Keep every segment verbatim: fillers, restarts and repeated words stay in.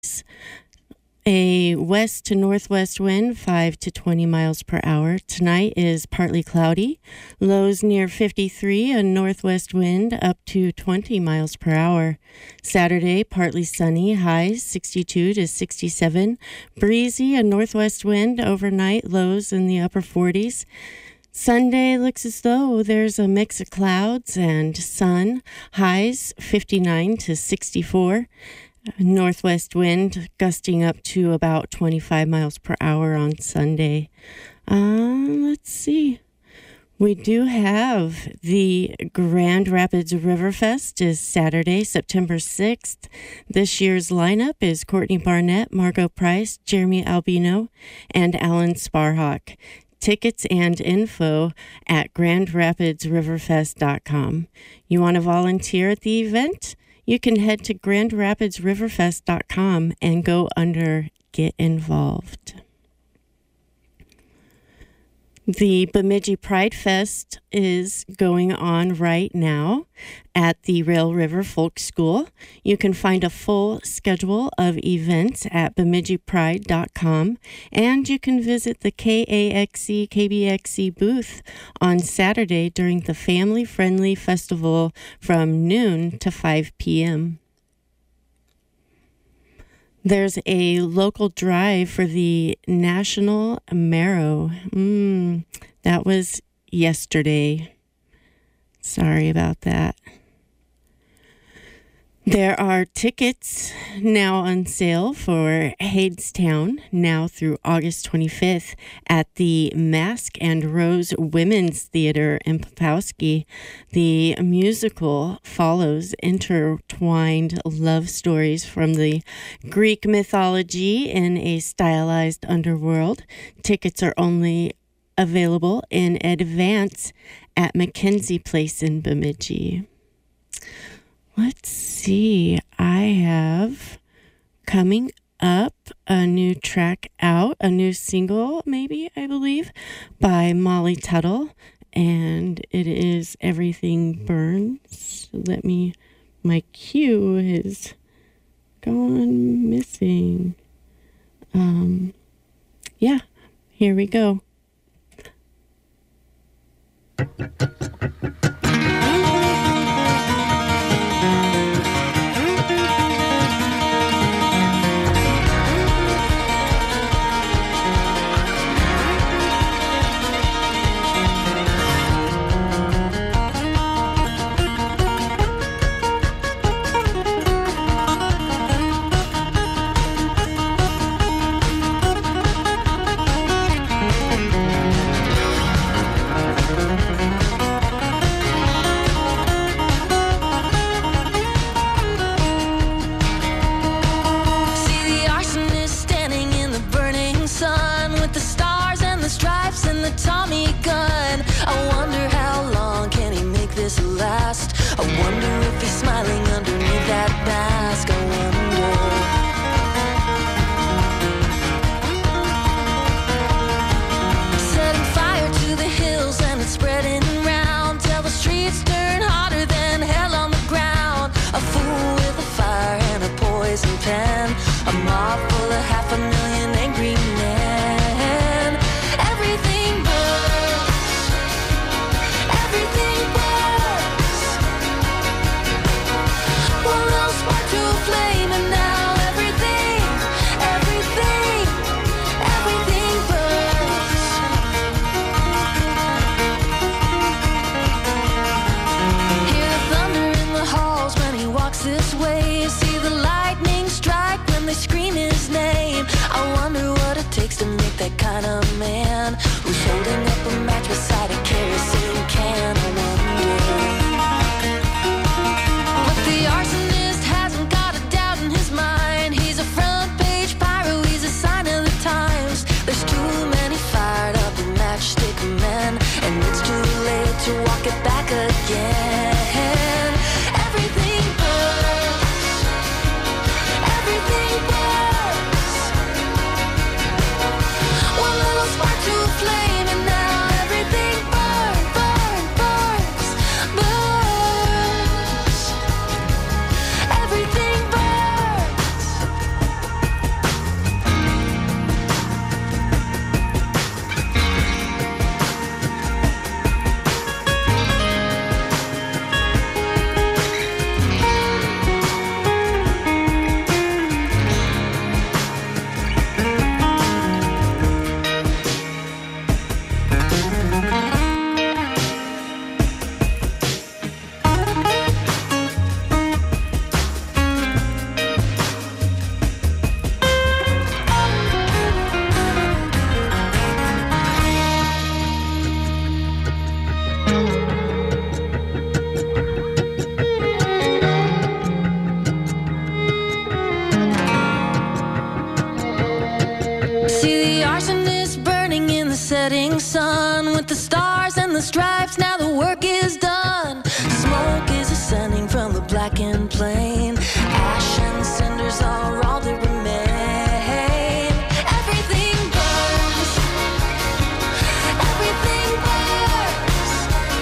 A west to northwest wind, five to twenty miles per hour. Tonight is partly cloudy. Lows near fifty-three, a northwest wind up to twenty miles per hour. Saturday, partly sunny, highs sixty-two to sixty-seven. Breezy, a northwest wind overnight, lows in the upper forties. Sunday looks as though there's a mix of clouds and sun. Highs fifty-nine to sixty-four. Northwest wind gusting up to about twenty-five miles per hour on Sunday. Um, let's see. We do have the Grand Rapids Riverfest is Saturday, September sixth. This year's lineup is Courtney Barnett, Margot Price, Jeremy Albino, and Alan Sparhawk. Tickets and info at grand rapids riverfest dot com. You want to volunteer at the event? You can head to grand rapids riverfest dot com and go under Get Involved. The Bemidji Pride Fest is going on right now at the Rail River Folk School. You can find a full schedule of events at bemidji pride dot com, and you can visit the K A X E K B X E booth on Saturday during the family-friendly festival from noon to five p.m. There's a local drive for the National Marrow. Mm, that was yesterday. Sorry about that. There are tickets now on sale for Hadestown now through August twenty-fifth at the Mask and Rose Women's Theater in Papowski. The musical follows intertwined love stories from the Greek mythology in a stylized underworld. Tickets are only available in advance at Mackenzie Place in Bemidji. Let's see. I have coming up a new track out, a new single, maybe, I believe, by Molly Tuttle, and it is Everything Burns. Let me, my cue has gone missing. Um, yeah, here we go. Everything burns. Everything burns. arsonist burning in the setting sun. With the stars and the stripes, now the work is done. Smoke is ascending from the blackened plain. Ash and cinders are all that remain. Everything burns. Everything burns.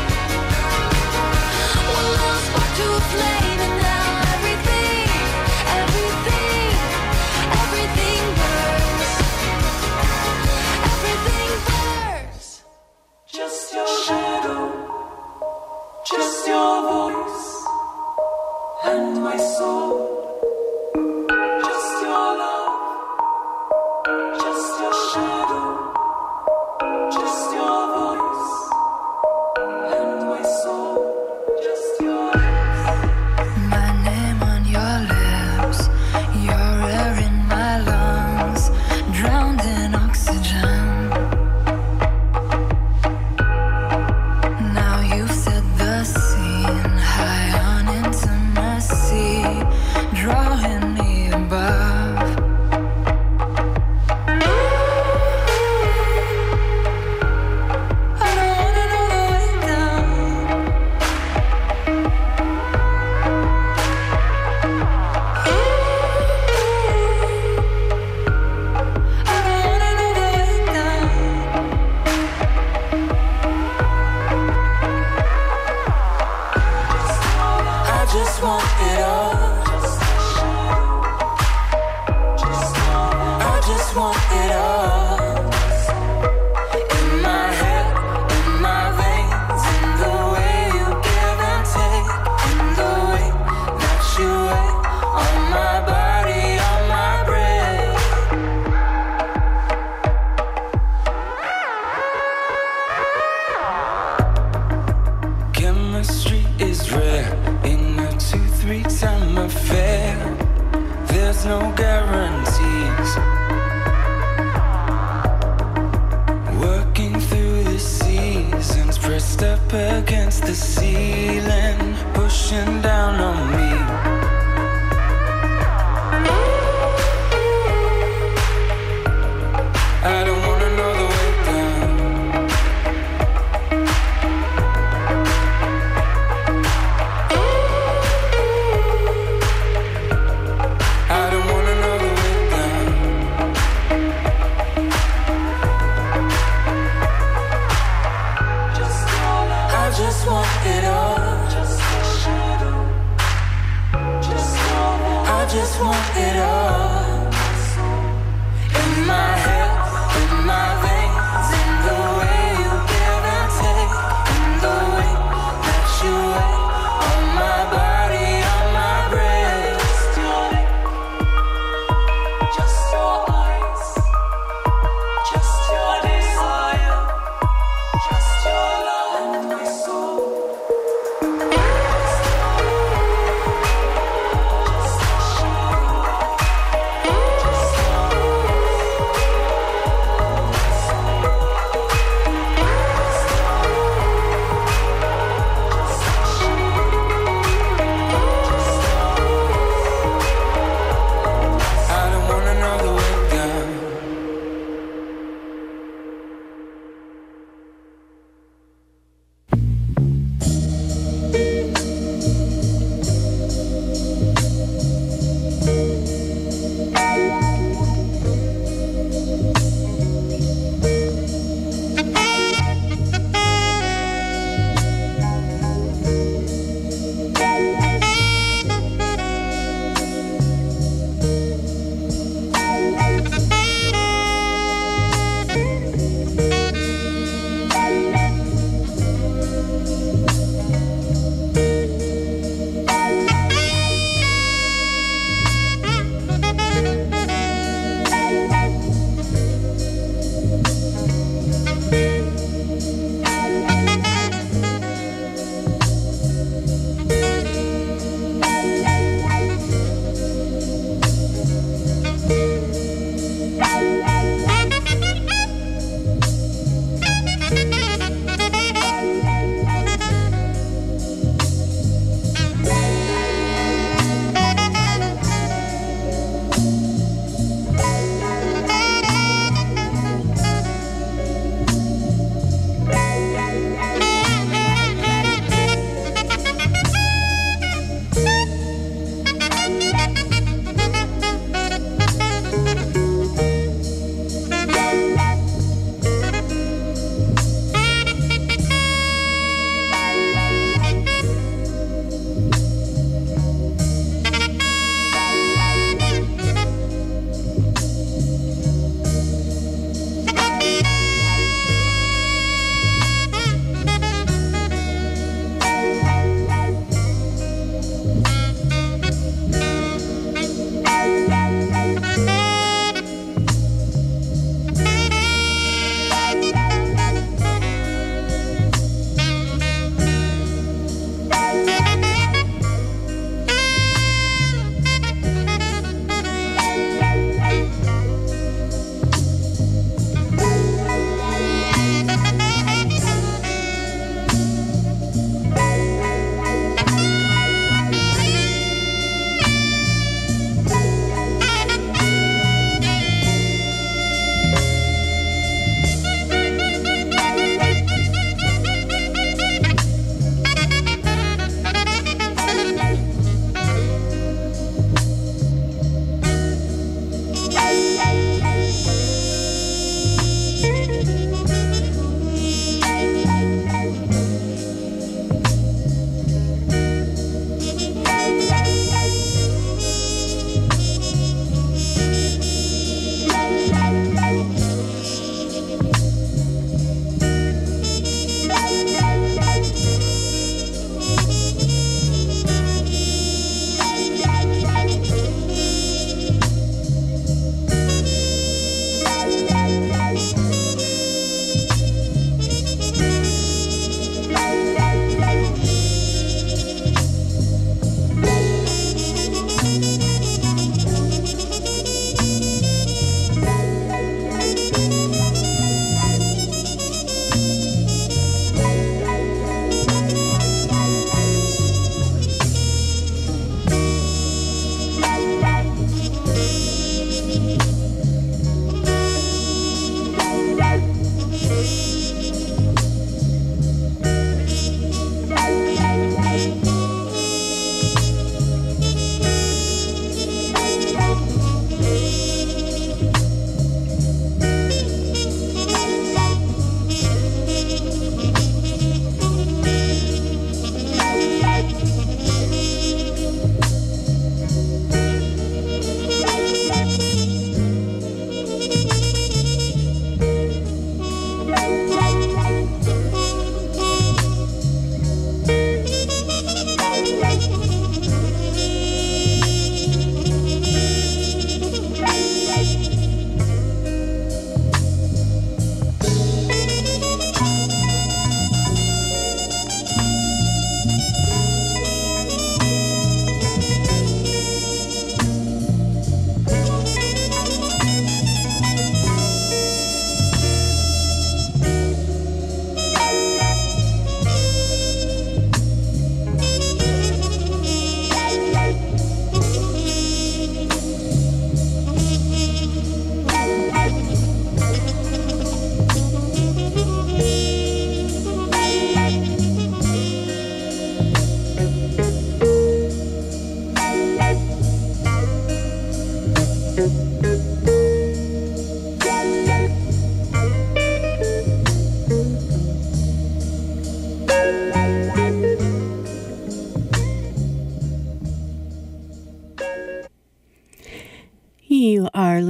One little spark to a flame, and now everything, everything, everything burns. Everything burns. Just your shadow, just your voice, and my soul. Just your love, just your shadow, just your voice, and my soul. Just your My name on your lips, your air in my lungs, drowned in oxygen. Now you've set the scene, high on intimacy, drawing me above. I don't wanna know the way down. I don't wanna know the way down. I just want it all. I just want it all. In my head, in my veins, in the way you give and take, in the way that you wait on my body, on my breath. Chemistry is rare in a two, three time affair. There's no guarantees. Working through the seasons, pressed up against the ceiling, pushing down on me. I don't wanna know the way down. I don't wanna know the way down. I just want it all. Just your shadow,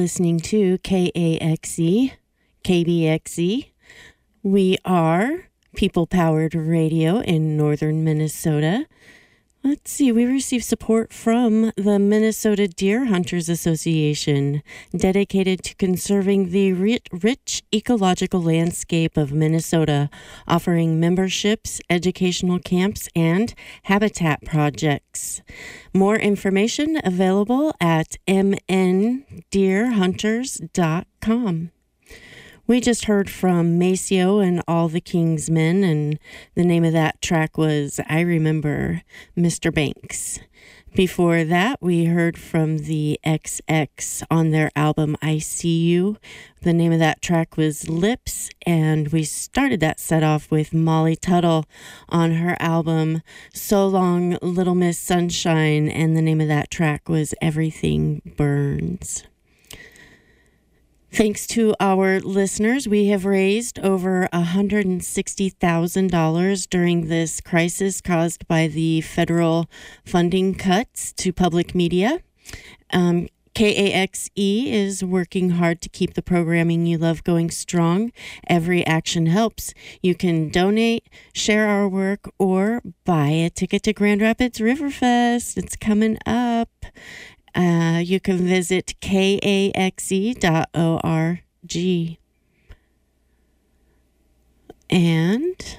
listening to K A X E, K B X E. We are people-powered radio in northern Minnesota. Let's see, we receive support from the Minnesota Deer Hunters Association, dedicated to conserving the ri- rich ecological landscape of Minnesota, offering memberships, educational camps, and habitat projects. More information available at m n deer hunters dot com. We just heard from Maceo and All the King's Men, and the name of that track was I Remember Mister Banks. Before that, we heard from the X X on their album I See You. The name of that track was Lips, and we started that set off with Molly Tuttle on her album So Long Little Miss Sunshine, and the name of that track was Everything Burns. Thanks to our listeners, we have raised over one hundred sixty thousand dollars during this crisis caused by the federal funding cuts to public media. Um, K A X E is working hard to keep the programming you love going strong. Every action helps. You can donate, share our work, or buy a ticket to Grand Rapids Riverfest. It's coming up. Uh, you can visit K A X E dot org. And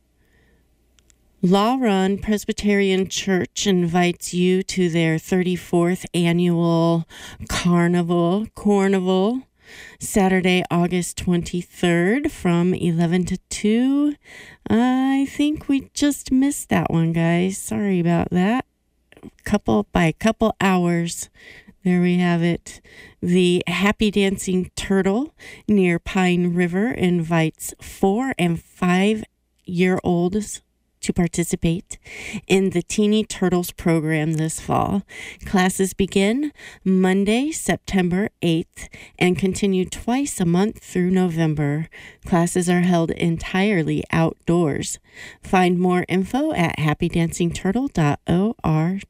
Law Run Presbyterian Church invites you to their thirty-fourth annual Carnival, Carnival, Saturday, August twenty-third from eleven to two. I think we just missed that one, guys. Sorry about that. Couple by a couple hours. There we have it. The Happy Dancing Turtle near Pine River invites four and five year olds to participate in the Teeny Turtles program this fall. Classes begin Monday, September eighth, and continue twice a month through November. Classes are held entirely outdoors. Find more info at happy dancing turtle dot org.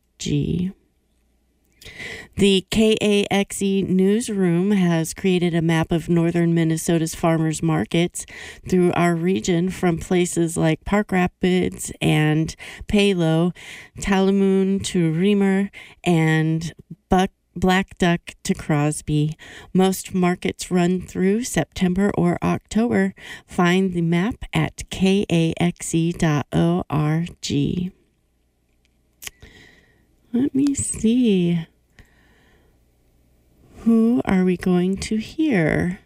The K A X E Newsroom has created a map of northern Minnesota's farmers markets through our region, from places like Park Rapids and Palo, Talamoon to Reamer, and Buck Black Duck to Crosby. Most markets run through September or October. Find the map at K A X E dot org. Let me see. Who are we going to hear?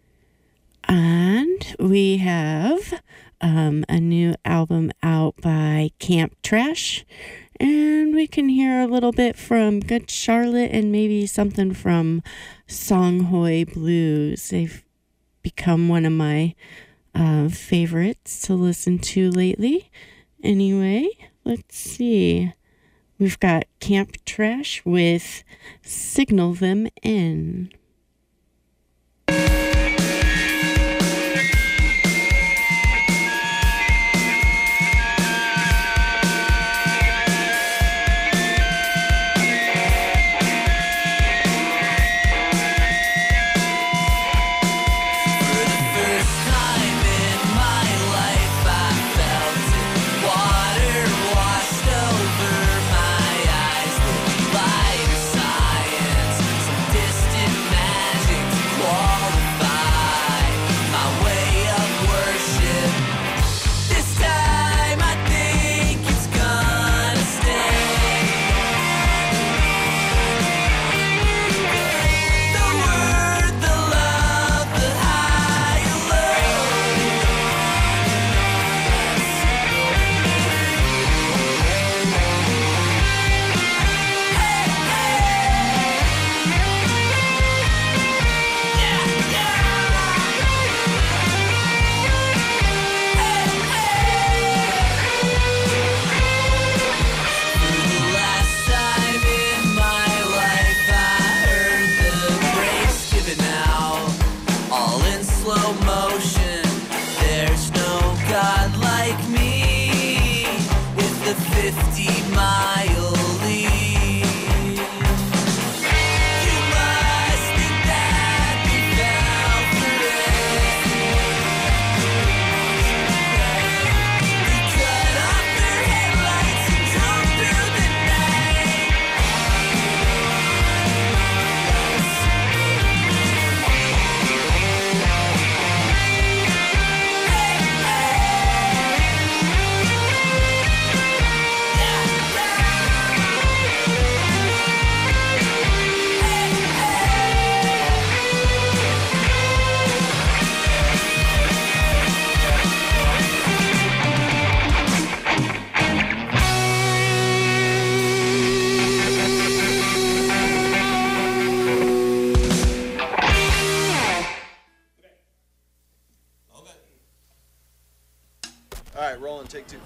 And we have um, a new album out by Camp Trash. And we can hear a little bit from Good Charlotte and maybe something from Songhoy Blues. They've become one of my uh, favorites to listen to lately. Anyway, let's see. We've got Camp Trash with Signal Them In. Distant right, rolling, take two.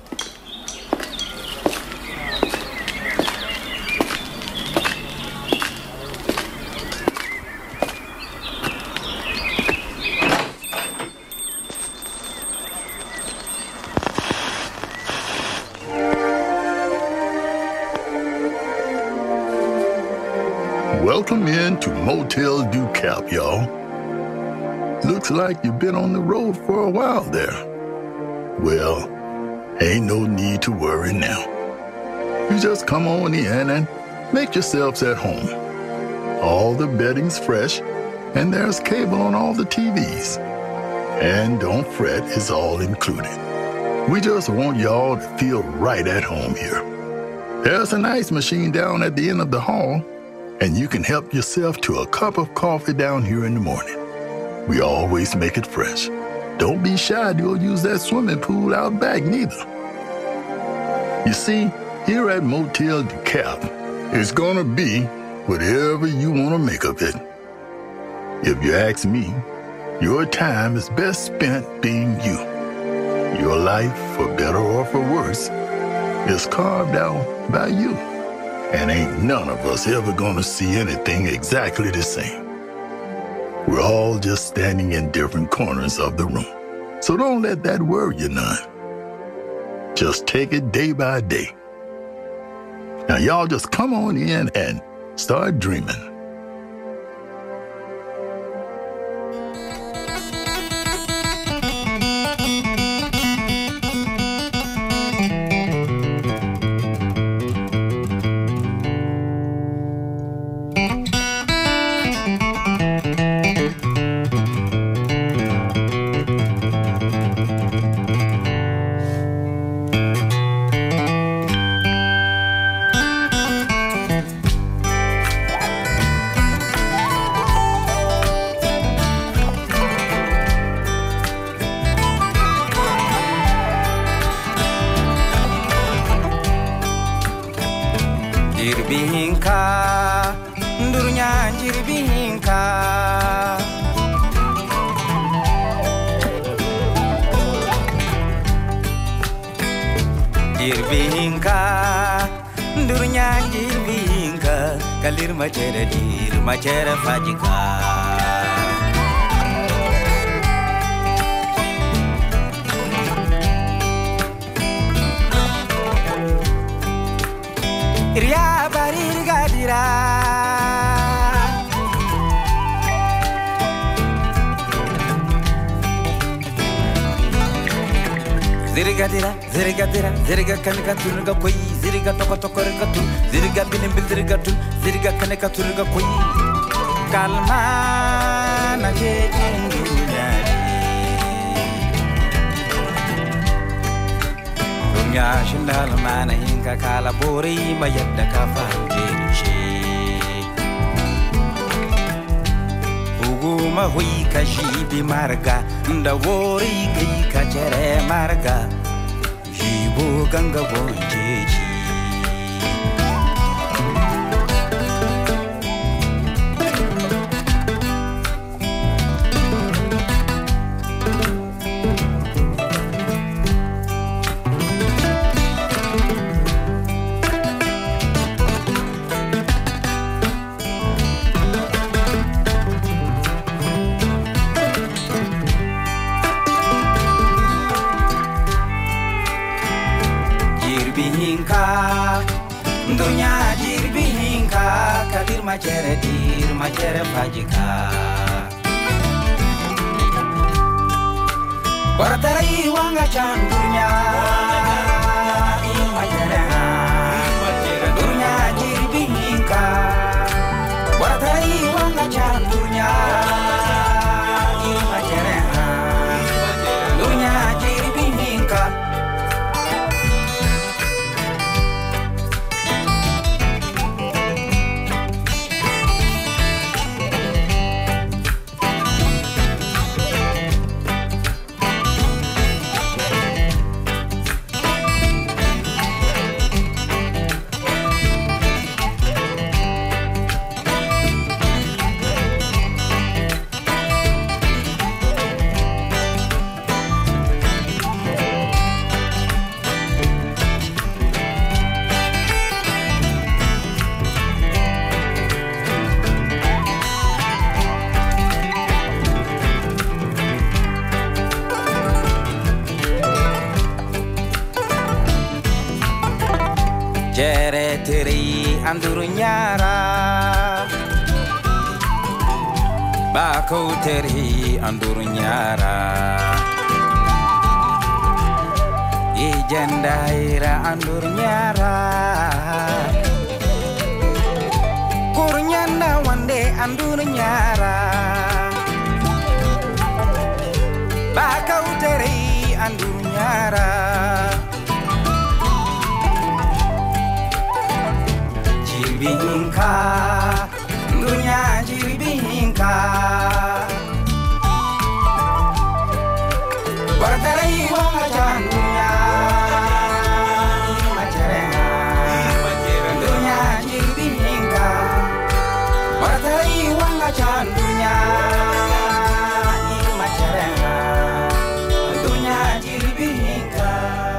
Welcome in to Motel DuCap, y'all. Looks like you've been on the road for a while there. Well, ain't no need to worry now. You just come on in and make yourselves at home. All the bedding's fresh, and there's cable on all the T Vs. And don't fret, it's all included. We just want y'all to feel right at home here. There's an ice machine down at the end of the hall, and you can help yourself to a cup of coffee down here in the morning. We always make it fresh. Don't be shy to go use that swimming pool out back neither. You see, here at Motel DuCap, it's gonna be whatever you want to make of it. If you ask me, your time is best spent being you. Your life, for better or for worse, is carved out by you. And ain't none of us ever gonna see anything exactly the same. We're all just standing in different corners of the room. So don't let that worry you none. Just take it day by day. Now y'all just come on in and start dreaming. Jirbihinka, ndurunya jirbihinka. Jirbihinka, ndurunya jirbihinka. Kalir macera dir, macera fajika. Ria barir gadira, ziriga dira, ziriga dira, ziriga kanika turga koi, ziriga toko toko riga tu, ziriga bilim bil ziriga tu, ziriga kanika turga koi. Kalma na je dunya, dunya shindal mana hinka kala bori mayadda kafanje shi. Uguma hui kajibi marga, nda wori kai kachere marga, jibo ganga bonjeji. Jirbihinka, dunya jirbihinka, kadir macere dir, macere fajika. Baratarai wanga chandunya, macere ha, dunya jirbihinka. Baratarai wanga chandunya, macere ha, dunya jirbihinka. Jere tiri anduru nyara Bako tiri anduru nyara Ijendaira anduru nyara Kurnyanda wande anduru nyara Bako tiri anduru nyara Jiribinka, dunya jiribinka Bartarai wanga jandunya Macerena Dunya jiribinka Bartarai wanga jandunya Macerena Dunya jiribinka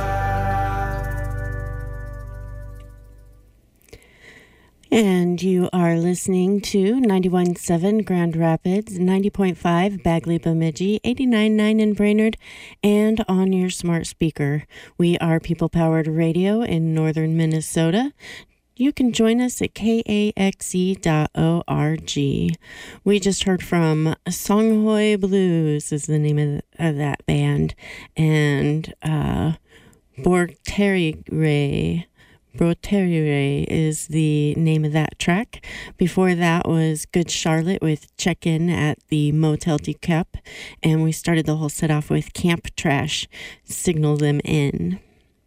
And you are listening to ninety-one point seven Grand Rapids, ninety point five Bagley Bemidji, eighty-nine point nine in Brainerd, and on your smart speaker. We are People Powered Radio in northern Minnesota. You can join us at K A X E dot org. We just heard from Songhoy Blues is the name of, of that band, and uh, Borterire. Broteriere is the name of that track. Before that was Good Charlotte with Check In at the Motel Du Cap. And we started the whole set off with Camp Trash, Signal Them In.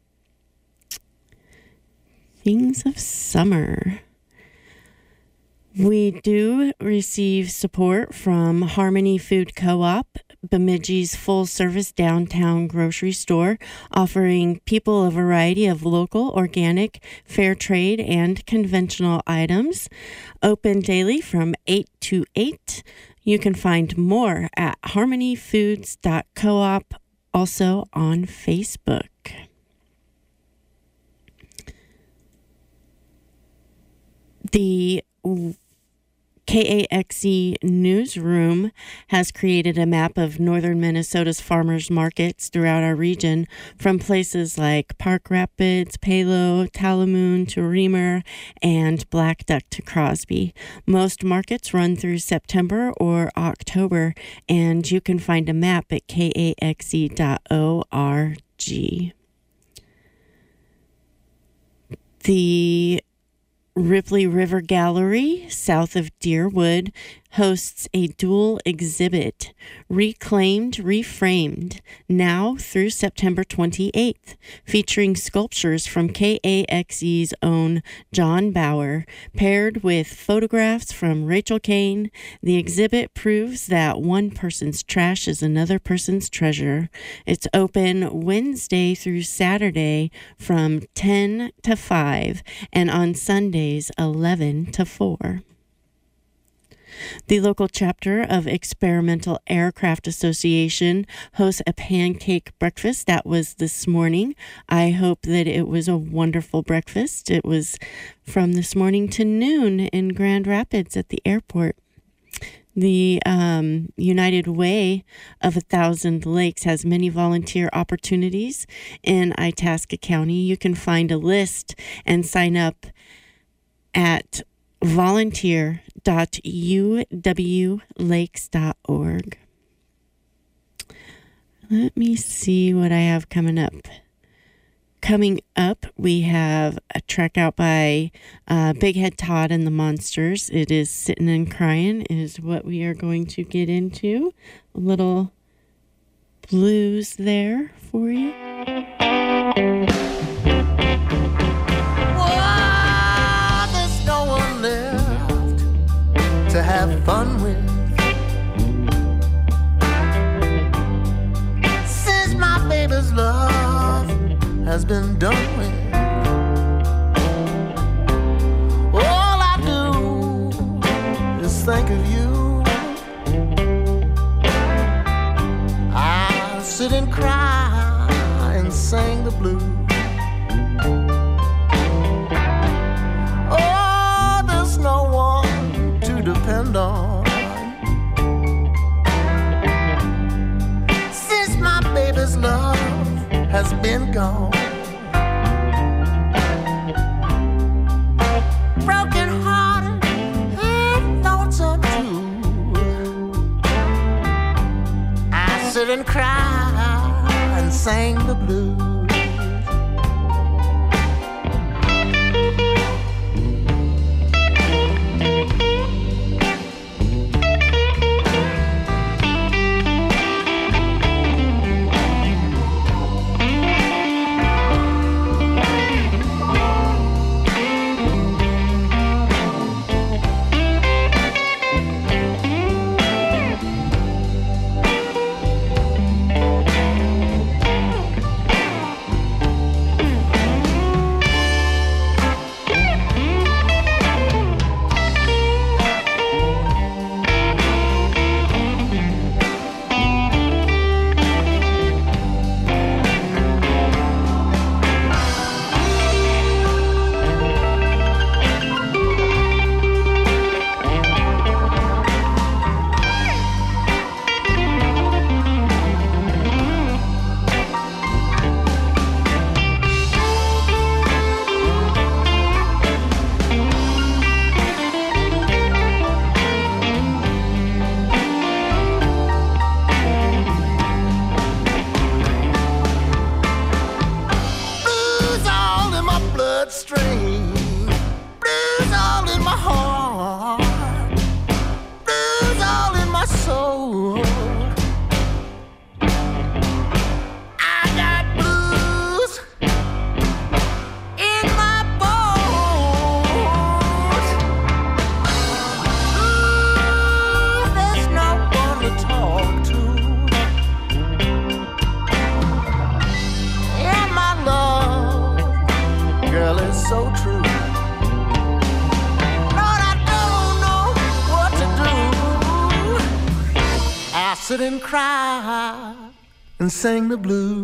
Things of Summer. We do receive support from Harmony Food Co-op, Bemidji's full-service downtown grocery store, offering people a variety of local, organic, fair trade, and conventional items. Open daily from eight to eight. You can find more at harmony foods dot coop, also on Facebook. The K A X E Newsroom has created a map of northern Minnesota's farmers markets throughout our region, from places like Park Rapids, Palo, Talamoon to Reamer, and Black Duck to Crosby. Most markets run through September or October, and you can find a map at K A X E dot org. The Ripley River Gallery, south of Deerwood, hosts a dual exhibit, Reclaimed, Reframed, now through September twenty-eighth, featuring sculptures from K A X E's own John Bauer, paired with photographs from Rachel Kane. The exhibit proves that one person's trash is another person's treasure. It's open Wednesday through Saturday from ten to five, and on Sundays eleven to four. The local chapter of Experimental Aircraft Association hosts a pancake breakfast. That was this morning. I hope that it was a wonderful breakfast. It was from this morning to noon in Grand Rapids at the airport. The um, United Way of a Thousand Lakes has many volunteer opportunities in Itasca County. You can find a list and sign up at volunteer dot u w lakes dot org. Let me see what I have coming up. Coming up, we have a track out by uh, Big Head Todd and the Monsters. It is Sittin' and Cryin' is what we are going to get into. A little blues there for you. To have fun with, since my baby's love has been done with, all I do is think of you. I sit and cry and sing the blues. Oh, there's no one depend on, since my baby's love has been gone. sit and cry and sang the blues. Sit and cry and sing the blues.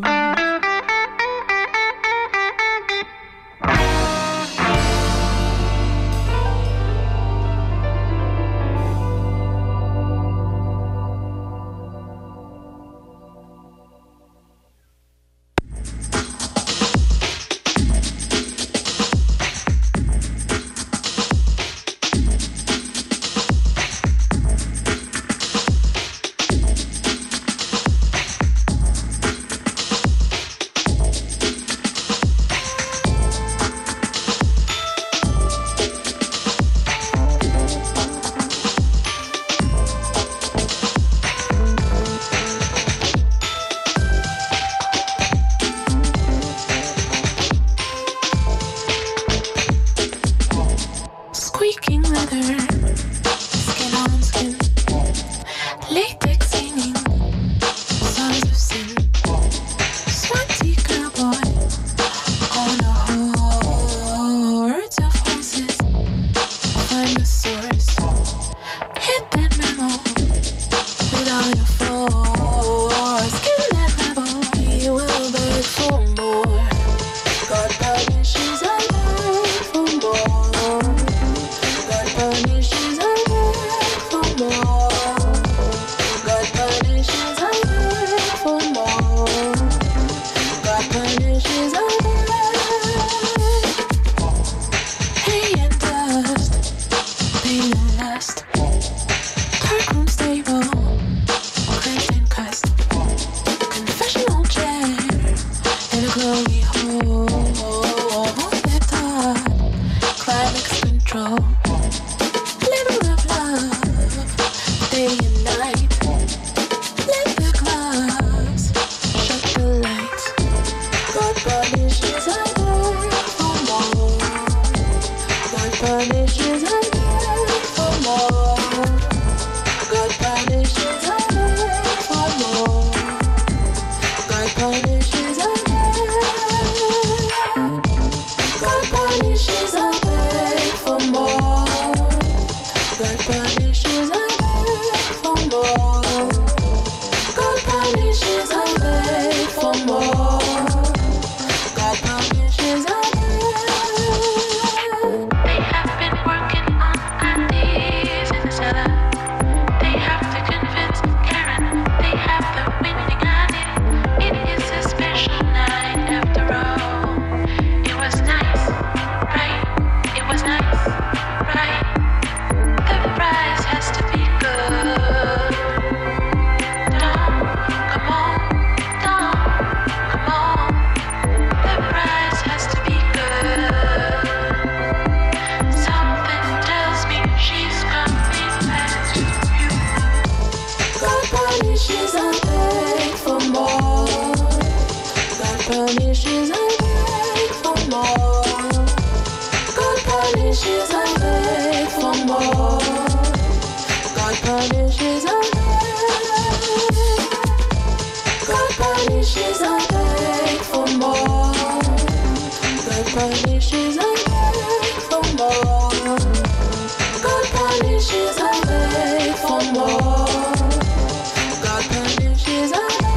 punishes, I beg for more. God punishes, I beg for more. God punishes, I beg for more. God punishes, I beg. God punishes, I beg for more. God punishes, I beg for more. God punishes, I beg for more. God punishes, I beg.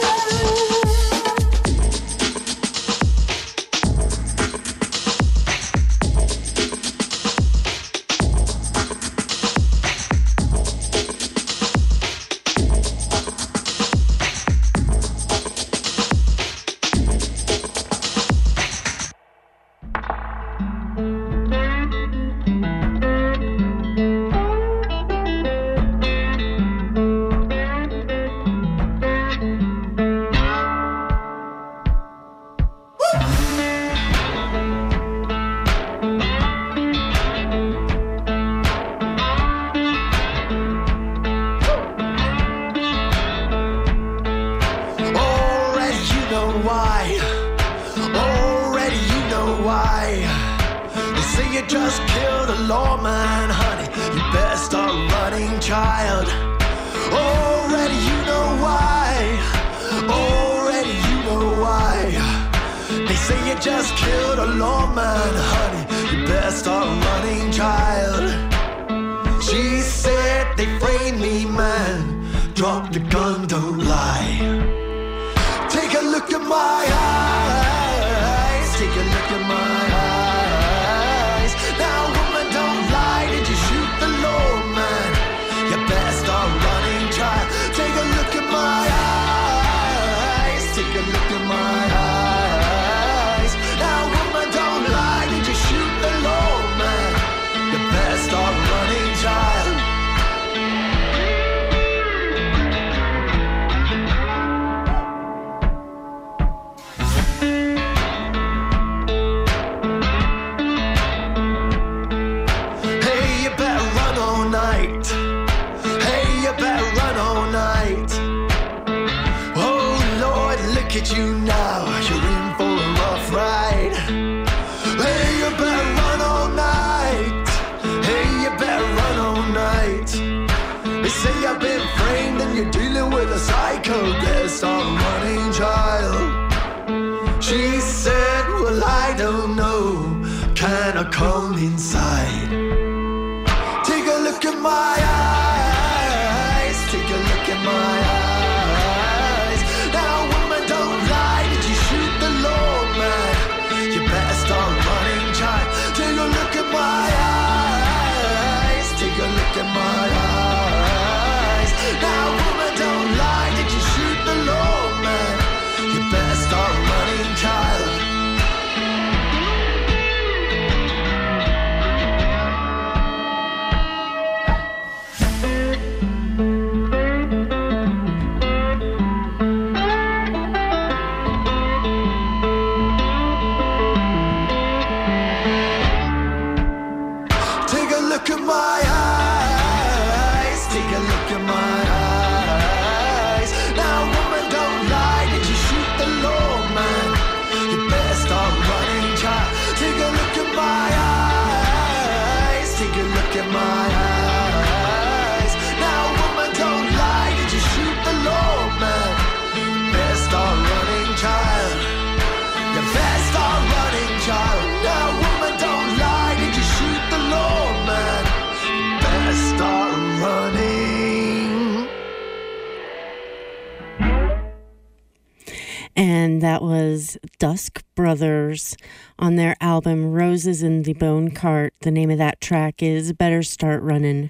And that was Dusk Brothers on their album Roses in the Bone Cart. The name of that track is Better Start Running.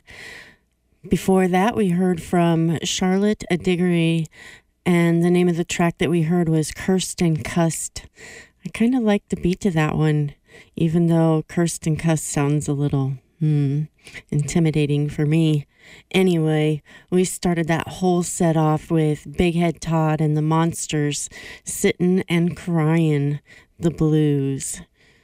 Before that, we heard from Charlotte Adiggory, and the name of the track that we heard was Cursed and Cussed. I kind of like the beat to that one, even though Cursed and Cussed sounds a little hmm, intimidating for me. Anyway, we started that whole set off with Big Head Todd and the Monsters, Sittin' and Cryin', the blues.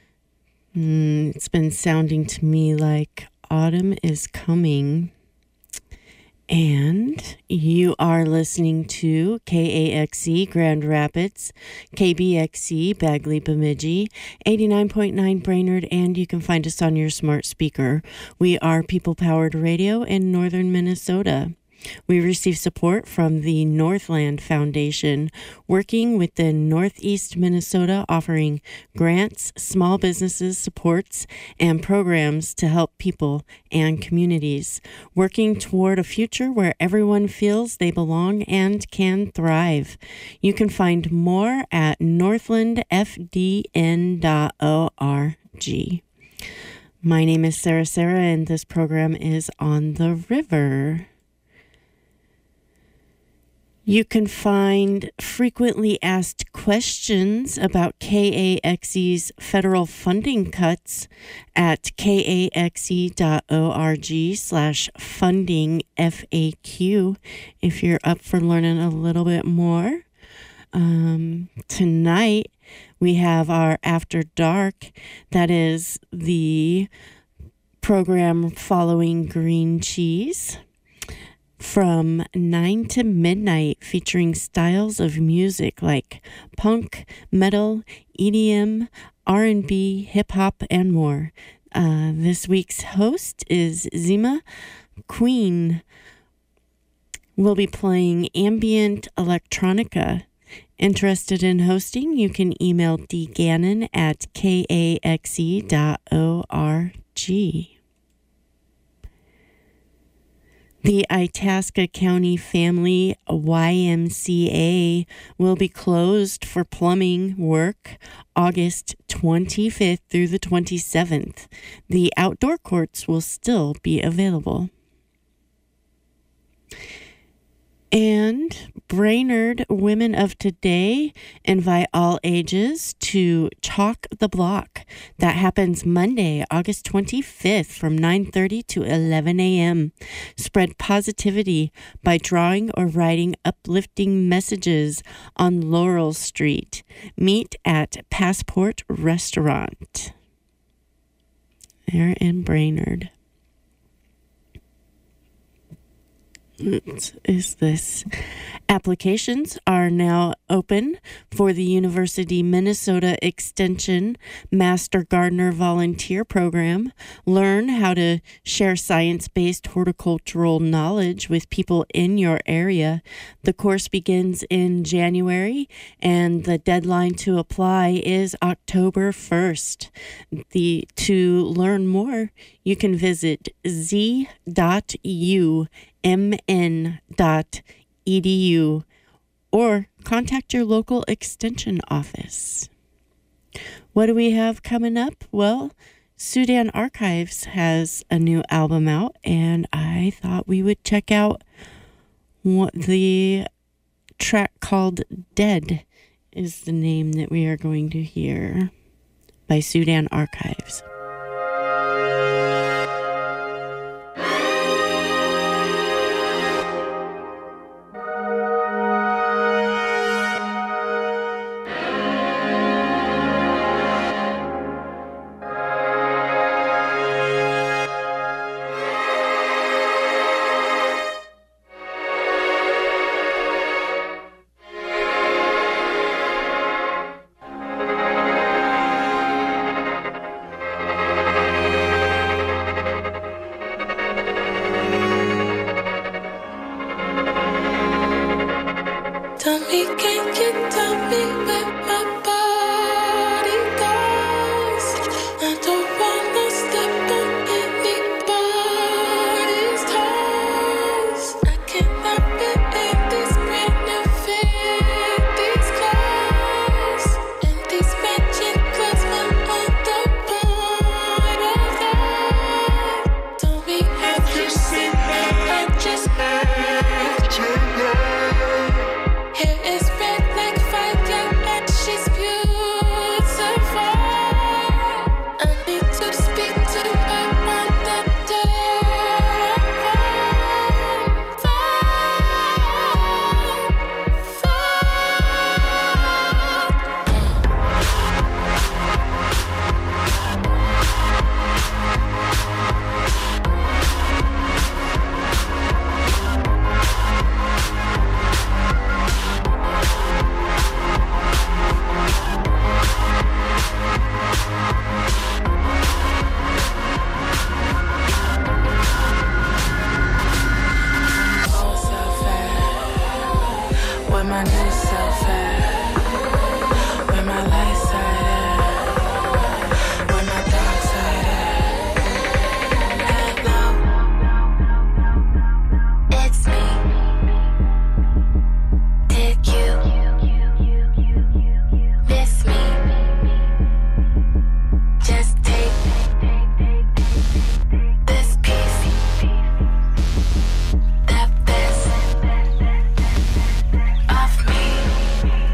Mm, it's been sounding to me like autumn is coming. And you are listening to K A X C Grand Rapids, K B X C Bagley Bemidji, eighty-nine point nine Brainerd, and you can find us on your smart speaker. We are people-powered radio in northern Minnesota. We receive support from the Northland Foundation, working within Northeast Minnesota, offering grants, small businesses, supports, and programs to help people and communities, working toward a future where everyone feels they belong and can thrive. You can find more at northland f d n dot org. My name is Sarah Sarah, and this program is On the River. You can find frequently asked questions about K A X E's federal funding cuts at kaxe.org slash funding F A Q if you're up for learning a little bit more. Um, tonight, we have our After Dark. That is the program following Green Cheese, from nine to midnight, featuring styles of music like punk, metal, E D M, R and B, hip-hop, and more. Uh, this week's host is Zima Queen. We'll be playing ambient electronica. Interested in hosting? You can email dgannon at kaxe dot org. The Itasca County Family Y M C A will be closed for plumbing work August twenty-fifth through the twenty-seventh. The outdoor courts will still be available. And Brainerd Women of Today invite all ages to Chalk the Block. That happens Monday, August twenty-fifth from nine thirty to eleven a.m. Spread positivity by drawing or writing uplifting messages on Laurel Street. Meet at Passport Restaurant. There in Brainerd. What is this? Applications are now open for the University Minnesota Extension Master Gardener Volunteer Program. Learn how to share science-based horticultural knowledge with people in your area. The course begins in January, and the deadline to apply is October first. The, to learn more, you can visit z dot u m n dot e d u or contact your local extension office. What do we have coming up? Well, Sudan Archives has a new album out, and I thought we would check out what the track called Dead is the name that we are going to hear by Sudan Archives. Hair is red like fire and she's my new self at? Where my light side at? Where my dark side at? Hello, it's me. Did you miss me? Just take this piece, that this of me.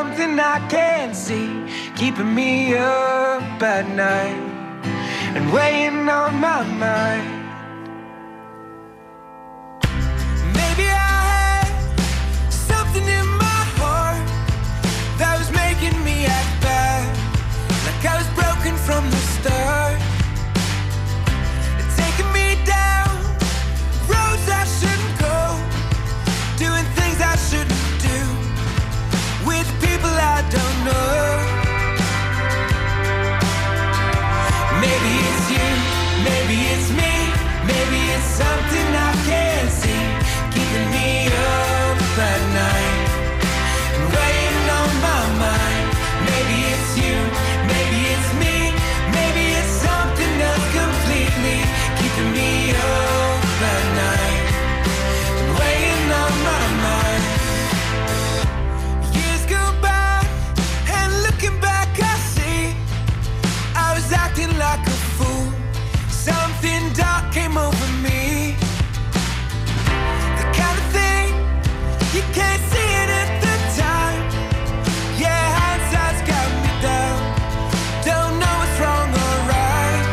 something I can't see, keeping me up at night and weighing on my mind. Maybe I had something in my heart that was making me act bad, like I was broken from the start, taking me down roads I shouldn't go, doing things I shouldn't do with people I don't know. Maybe it's you, maybe it's me, maybe it's something I can't see, keeping me up at night and weighing on my mind. Maybe it's you, maybe it's me, maybe it's something else completely, keeping me up at night and weighing on my mind. Years go by and looking back I see I was acting like a fool. Something dark came over me, the kind of thing you can't see it at the time. Yeah, hindsight's got me down, don't know what's wrong or right.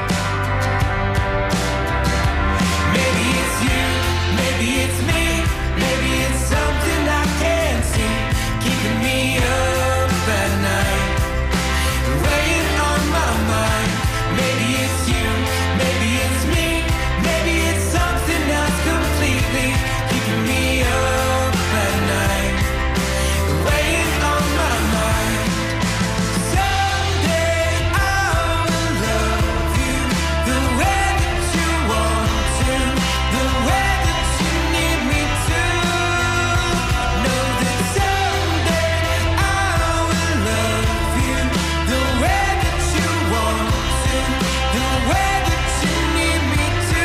Maybe it's you, maybe it's me, maybe it's something I can't see, keeping me up at night, weighing on my mind. Maybe it's you, maybe it's me, maybe it's something else completely, keeping me up at night, weighing on my mind. Someday I will love you the way that you want to, the way that you need me to. Know that someday I will love you the way that you want to, the way that you need me to.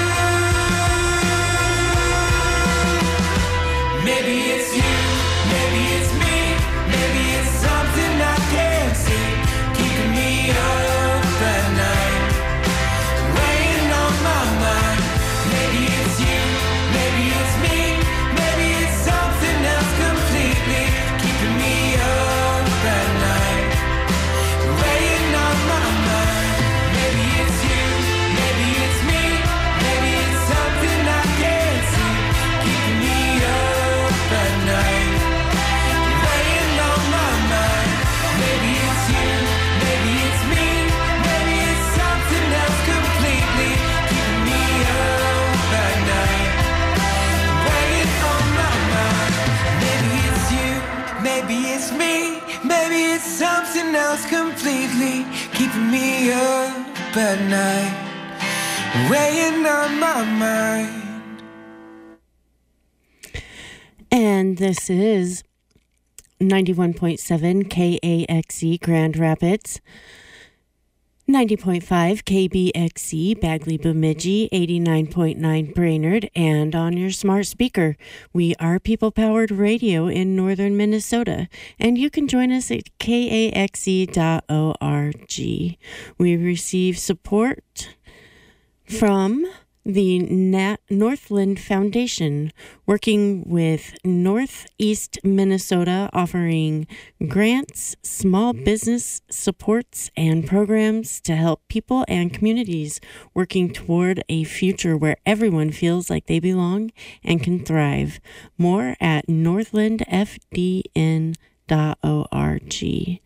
Maybe it's you, maybe it's me, maybe it's something I can't see, keeping me up at night, weighing on my mind. Maybe it's you, maybe it's me, maybe it's something else completely, keeping me up at night, weighing on my mind. Maybe it's you, maybe it's me, maybe it's something I can't see, keeping me up at night, weighing on my mind. Maybe it's you, maybe it's me, maybe it's something else completely, keeping me up at night, weighing on my mind. Maybe it's you, maybe it's me, maybe it's something else completely, keeping me up at night, weighing on my mind. And this is ninety-one point seven K A X E Grand Rapids, ninety point five K B X E Bagley Bemidji, eighty-nine point nine Brainerd, and on your smart speaker. We are People Powered Radio in northern Minnesota, and you can join us at K A X E dot org. We receive support from the Nat- Northland Foundation, working with Northeast Minnesota, offering grants, small business supports, and programs to help people and communities working toward a future where everyone feels like they belong and can thrive. More at northland f d n dot org.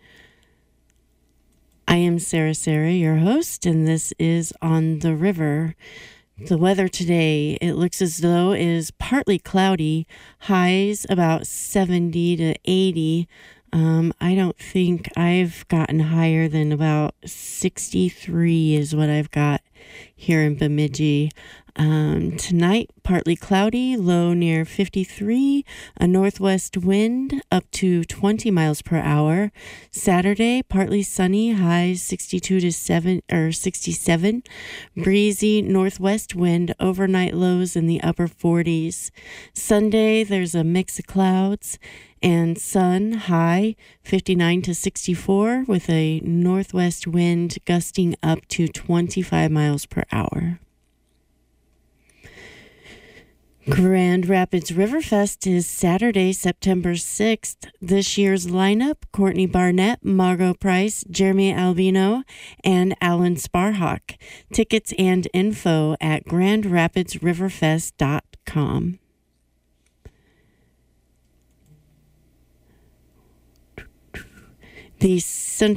I am Sarah Sarah, your host, and this is On the River. The weather today, it looks as though it is partly cloudy, highs about seventy to eighty. Um, I don't think I've gotten higher than about sixty-three is what I've got here in Bemidji. Um, tonight, partly cloudy, low near fifty-three, a northwest wind up to twenty miles per hour. Saturday, partly sunny, highs sixty-two to seven or sixty-seven, breezy northwest wind, overnight lows in the upper forties. Sunday, there's a mix of clouds and sun, high fifty-nine to sixty-four, with a northwest wind gusting up to twenty-five miles per hour. Grand Rapids Riverfest is Saturday, September sixth. This year's lineup, Courtney Barnett, Margot Price, Jeremy Albino, and Alan Sparhawk. Tickets and info at grand rapids riverfest dot com. The Central